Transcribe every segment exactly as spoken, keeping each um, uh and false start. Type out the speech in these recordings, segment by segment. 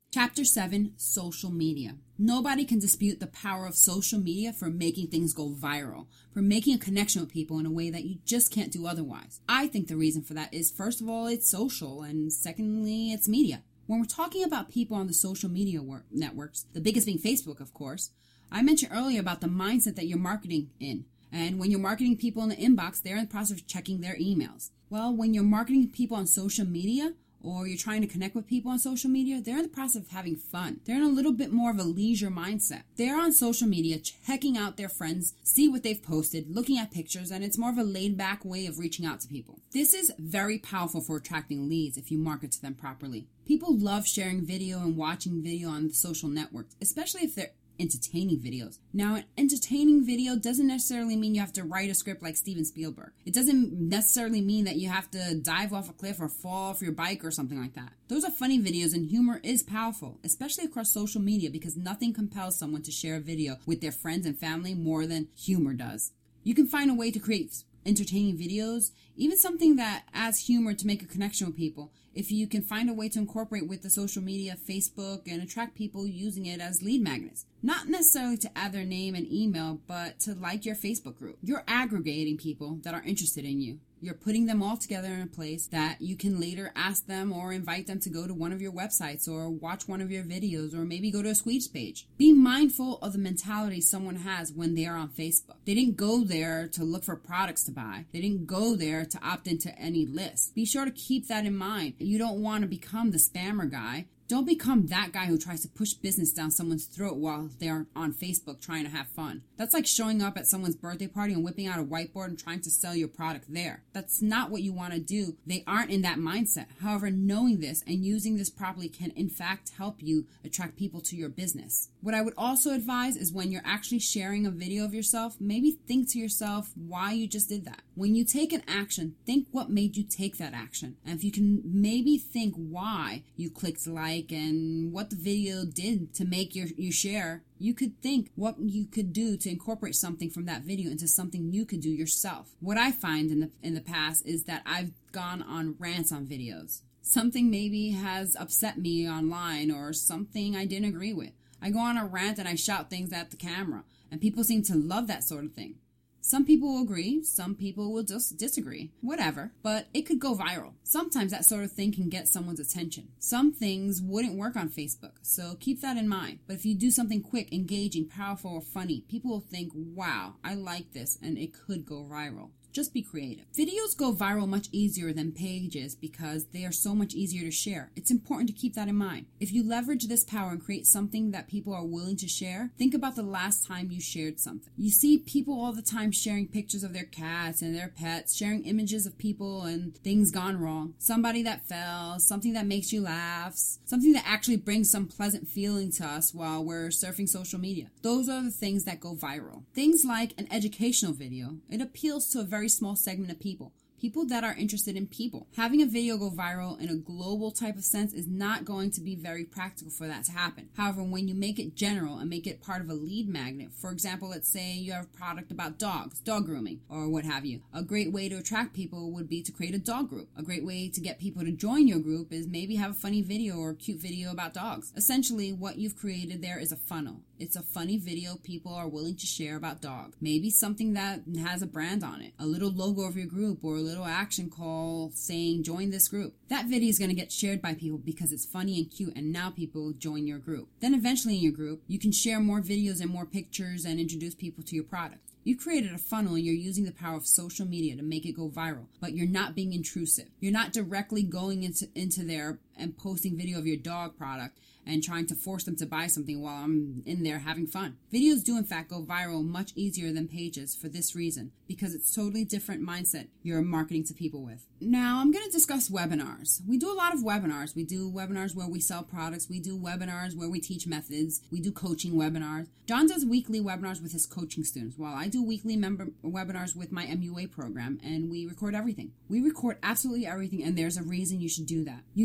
Chapter seven, Social Media. Nobody can dispute the power of social media for making things go viral, for making a connection with people in a way that you just can't do otherwise. I think the reason for that is, first of all, it's social, and secondly, it's media. When we're talking about people on the social media work networks, the biggest being Facebook, of course, I mentioned earlier about the mindset that you're marketing in. And when you're marketing people in the inbox, they're in the process of checking their emails. Well, when you're marketing people on social media, or you're trying to connect with people on social media, they're in the process of having fun. They're in a little bit more of a leisure mindset. They're on social media, checking out their friends, see what they've posted, looking at pictures, and it's more of a laid-back way of reaching out to people. This is very powerful for attracting leads if you market to them properly. People love sharing video and watching video on the social networks, especially if they're entertaining videos. Now, an entertaining video doesn't necessarily mean you have to write a script like Steven Spielberg. It doesn't necessarily mean that you have to dive off a cliff or fall off your bike or something like that. Those are funny videos, and humor is powerful, especially across social media, because nothing compels someone to share a video with their friends and family more than humor does. You can find a way to create entertaining videos, even something that adds humor to make a connection with people, if you can find a way to incorporate with the social media, Facebook, and attract people using it as lead magnets. Not necessarily to add their name and email, but to like your Facebook group. You're aggregating people that are interested in you. You're putting them all together in a place that you can later ask them or invite them to go to one of your websites or watch one of your videos or maybe go to a squeeze page. Be mindful of the mentality someone has when they are on Facebook. They didn't go there to look for products to buy. They didn't go there to opt into any list. Be sure to keep that in mind. You don't want to become the spammer guy. Don't become that guy who tries to push business down someone's throat while they're on Facebook trying to have fun. That's like showing up at someone's birthday party and whipping out a whiteboard and trying to sell your product there. That's not what you want to do. They aren't in that mindset. However, knowing this and using this properly can in fact help you attract people to your business. What I would also advise is when you're actually sharing a video of yourself, maybe think to yourself why you just did that. When you take an action, think what made you take that action. And if you can maybe think why you clicked like and what the video did to make your, you share, you could think what you could do to incorporate something from that video into something you could do yourself. What I find in the in the past is that I've gone on rants on videos. Something maybe has upset me online or something I didn't agree with. I go on a rant and I shout things at the camera, and people seem to love that sort of thing. Some people will agree, some people will just disagree, whatever, but it could go viral. Sometimes that sort of thing can get someone's attention. Some things wouldn't work on Facebook, so keep that in mind. But if you do something quick, engaging, powerful, or funny, people will think, wow, I like this, and it could go viral. Just be creative. Videos go viral much easier than pages because they are so much easier to share. It's important to keep that in mind. If you leverage this power and create something that people are willing to share, think about the last time you shared something. You see people all the time sharing pictures of their cats and their pets, sharing images of people and things gone wrong. Somebody that fell, something that makes you laugh, something that actually brings some pleasant feeling to us while we're surfing social media. Those are the things that go viral. Things like an educational video. It appeals to a very small segment of people. People that are interested in people. Having a video go viral in a global type of sense is not going to be very practical for that to happen. However, when you make it general and make it part of a lead magnet, for example, let's say you have a product about dogs, dog grooming, or what have you. A great way to attract people would be to create a dog group. A great way to get people to join your group is maybe have a funny video or a cute video about dogs. Essentially, what you've created there is a funnel. It's a funny video people are willing to share about dogs. Maybe something that has a brand on it, a little logo of your group, or a little action call saying join this group. That video is going to get shared by people because it's funny and cute, and now people join your group. Then eventually in your group, you can share more videos and more pictures and introduce people to your product. You've created a funnel and you're using the power of social media to make it go viral, but you're not being intrusive. You're not directly going into, into there and posting video of your dog product and trying to force them to buy something while I'm in there having fun. Videos do in fact go viral much easier than pages for this reason, because it's totally different mindset you're marketing to people with. Now I'm going to discuss webinars. We do a lot of webinars. We do webinars where we sell products. We do webinars where we teach methods. We do coaching webinars. John does weekly webinars with his coaching students, while I do weekly member webinars with my M U A program, and we record everything. We record absolutely everything, and there's a reason you should do that. You need to make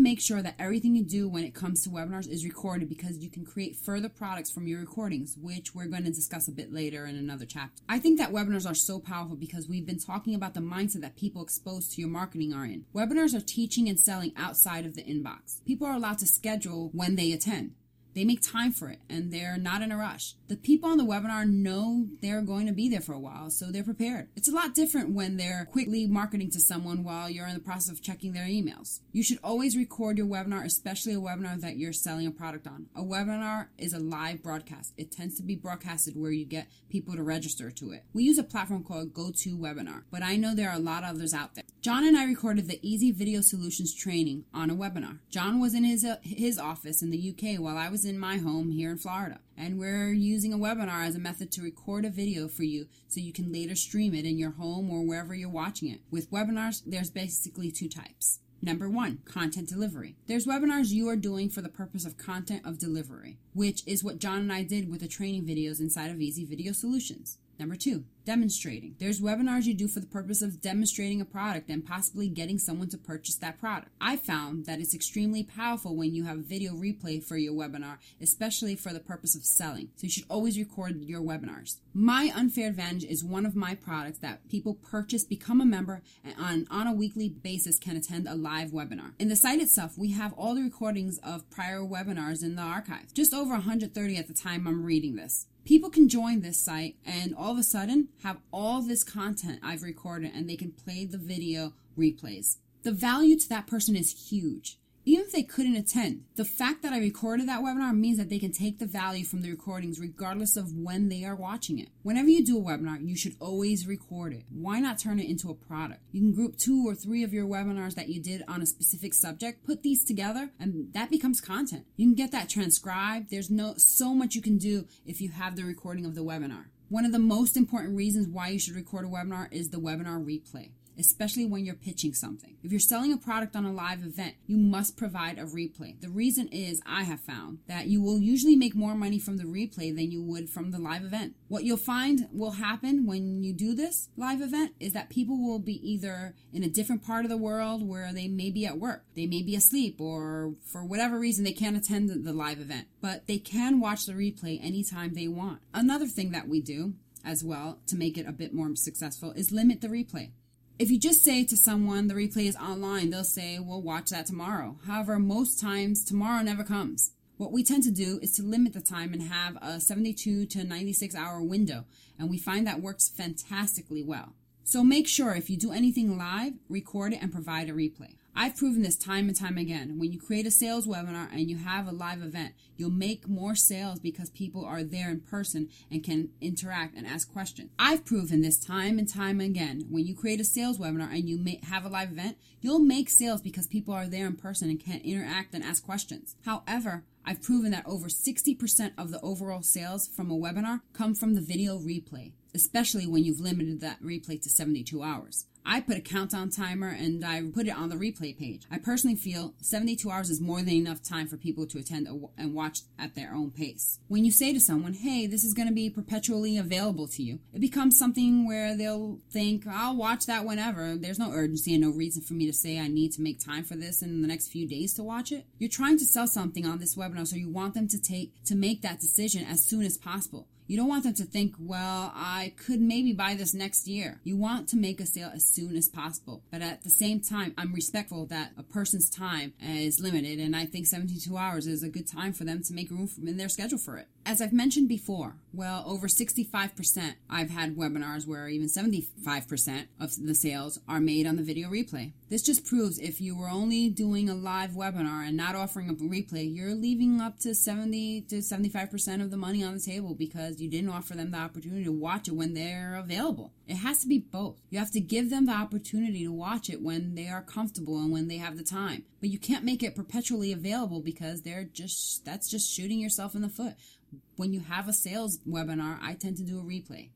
make sure that everything you do when it comes to webinars is recorded, because you can create further products from your recordings, which we're going to discuss a bit later in another chapter. I think that webinars are so powerful because we've been talking about the mindset that people exposed to your marketing are in. Webinars are teaching and selling outside of the inbox. People are allowed to schedule when they attend. They make time for it, and they're not in a rush. The people on the webinar know they're going to be there for a while, so they're prepared. It's a lot different when they're quickly marketing to someone while you're in the process of checking their emails. You should always record your webinar, especially a webinar that you're selling a product on. A webinar is a live broadcast. It tends to be broadcasted where you get people to register to it. We use a platform called GoToWebinar, but I know there are a lot of others out there. John and I recorded the Easy Video Solutions training on a webinar. John was in his uh, his office in the U K while I was in my home here in Florida, and we're using a webinar as a method to record a video for you so you can later stream it in your home or wherever you're watching it. With webinars, there's basically two types. Number one, content delivery. There's webinars you are doing for the purpose of content of delivery, which is what John and I did with the training videos inside of Easy Video Solutions. Number two, demonstrating. There's webinars you do for the purpose of demonstrating a product and possibly getting someone to purchase that product. I found that it's extremely powerful when you have video replay for your webinar, especially for the purpose of selling. So you should always record your webinars. My Unfair Advantage is one of my products that people purchase, become a member, and on, on a weekly basis can attend a live webinar. In the site itself, we have all the recordings of prior webinars in the archive. Just over one hundred thirty at the time I'm reading this. People can join this site and all of a sudden have all this content I've recorded, and they can play the video replays. The value to that person is huge. Even if they couldn't attend, the fact that I recorded that webinar means that they can take the value from the recordings regardless of when they are watching it. Whenever you do a webinar, you should always record it. Why not turn it into a product? You can group two or three of your webinars that you did on a specific subject, put these together, and that becomes content. You can get that transcribed. There's no so much you can do if you have the recording of the webinar. One of the most important reasons why you should record a webinar is the webinar replay, especially when you're pitching something. If you're selling a product on a live event, you must provide a replay. The reason is, I have found that you will usually make more money from the replay than you would from the live event. What you'll find will happen when you do this live event is that people will be either in a different part of the world where they may be at work, they may be asleep, or for whatever reason they can't attend the live event, but they can watch the replay anytime they want. Another thing that we do as well to make it a bit more successful is limit the replay. If you just say to someone the replay is online, they'll say, well, watch that tomorrow. However, most times tomorrow never comes. What we tend to do is to limit the time and have a seventy-two to ninety-six hour window, and we find that works fantastically well. So make sure if you do anything live, record it and provide a replay. I've proven this time and time again. When you create a sales webinar and you have a live event, you'll make more sales because people are there in person and can interact and ask questions. I've proven this time and time again. When you create a sales webinar and you may have a live event, you'll make sales because people are there in person and can interact and ask questions. However, I've proven that over sixty percent of the overall sales from a webinar come from the video replay, especially when you've limited that replay to seventy-two hours. I put a countdown timer and I put it on the replay page. I personally feel seventy-two hours is more than enough time for people to attend and watch at their own pace. When you say to someone, hey, this is going to be perpetually available to you, it becomes something where they'll think, I'll watch that whenever. There's no urgency and no reason for me to say I need to make time for this in the next few days to watch it. You're trying to sell something on this webinar, so you want them to take to make that decision as soon as possible. You don't want them to think, well, I could maybe buy this next year. You want to make a sale as soon as possible. But at the same time, I'm respectful that a person's time is limited, and I think seventy-two hours is a good time for them to make room in their schedule for it. As I've mentioned before, well, over sixty-five percent, I've had webinars where even seventy-five percent of the sales are made on the video replay. This just proves if you were only doing a live webinar and not offering a replay, you're leaving up to seventy to seventy-five percent of the money on the table because you didn't offer them the opportunity to watch it when they're available. It has to be both. You have to give them the opportunity to watch it when they are comfortable and when they have the time. But you can't make it perpetually available because they're just that's just shooting yourself in the foot. When you have a sales webinar, I tend to do a replay.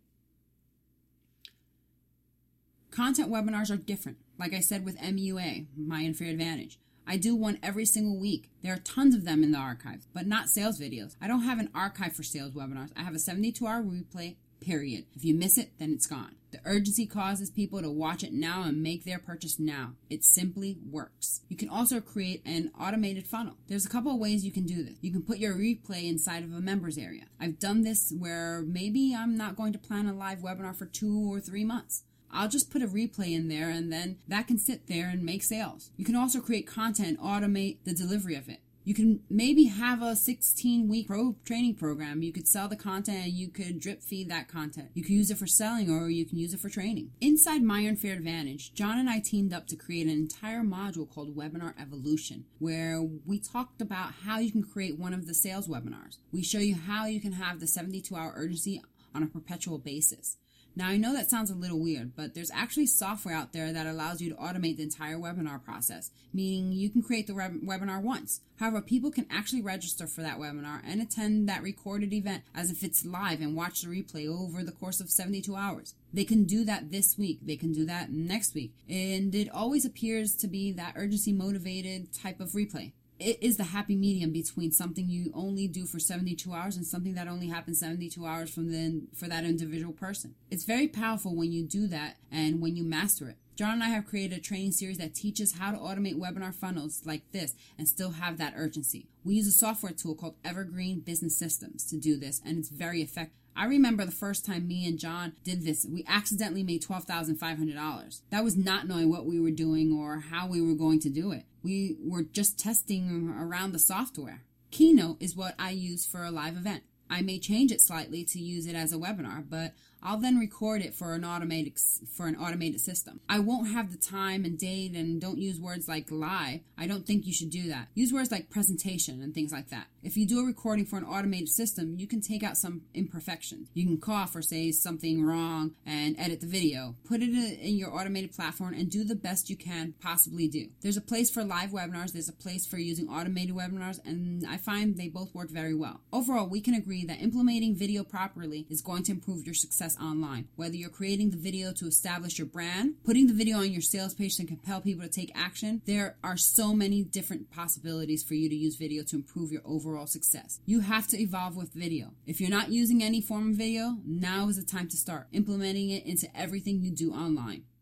Content webinars are different. Like I said with M U A, My Unfair Advantage. I do one every single week. There are tons of them in the archive, but not sales videos. I don't have an archive for sales webinars. I have a seventy-two hour replay, period. If you miss it, then it's gone. The urgency causes people to watch it now and make their purchase now. It simply works. You can also create an automated funnel. There's a couple of ways you can do this. You can put your replay inside of a members area. I've done this where maybe I'm not going to plan a live webinar for two or three months. I'll just put a replay in there and then that can sit there and make sales. You can also create content and automate the delivery of it. You can maybe have a sixteen week pro training program. You could sell the content and you could drip feed that content. You can use it for selling or you can use it for training. Inside My Unfair Advantage, John and I teamed up to create an entire module called Webinar Evolution, where we talked about how you can create one of the sales webinars. We show you how you can have the seventy-two hour urgency on a perpetual basis. Now, I know that sounds a little weird, but there's actually software out there that allows you to automate the entire webinar process, meaning you can create the web- webinar once. However, people can actually register for that webinar and attend that recorded event as if it's live and watch the replay over the course of seventy-two hours. They can do that this week. They can do that next week. And it always appears to be that urgency-motivated type of replay. It is the happy medium between something you only do for seventy-two hours and something that only happens seventy-two hours from then for that individual person. It's very powerful when you do that and when you master it. John and I have created a training series that teaches how to automate webinar funnels like this and still have that urgency. We use a software tool called Evergreen Business Systems to do this, and it's very effective. I remember the first time me and John did this, we accidentally made twelve thousand five hundred dollars. That was not knowing what we were doing or how we were going to do it. We were just testing around the software. Keynote is what I use for a live event. I may change it slightly to use it as a webinar, but I'll then record it for an automated for an automated system. I won't have the time and date and don't use words like live. I don't think you should do that. Use words like presentation and things like that. If you do a recording for an automated system, you can take out some imperfections. You can cough or say something wrong and edit the video. Put it in your automated platform and do the best you can possibly do. There's a place for live webinars. There's a place for using automated webinars, and I find they both work very well. Overall, we can agree that implementing video properly is going to improve your success online. Whether you're creating the video to establish your brand, putting the video on your sales page to compel people to take action, there are so many different possibilities for you to use video to improve your overall success. You have to evolve with video. If you're not using any form of video, now is the time to start implementing it into everything you do online.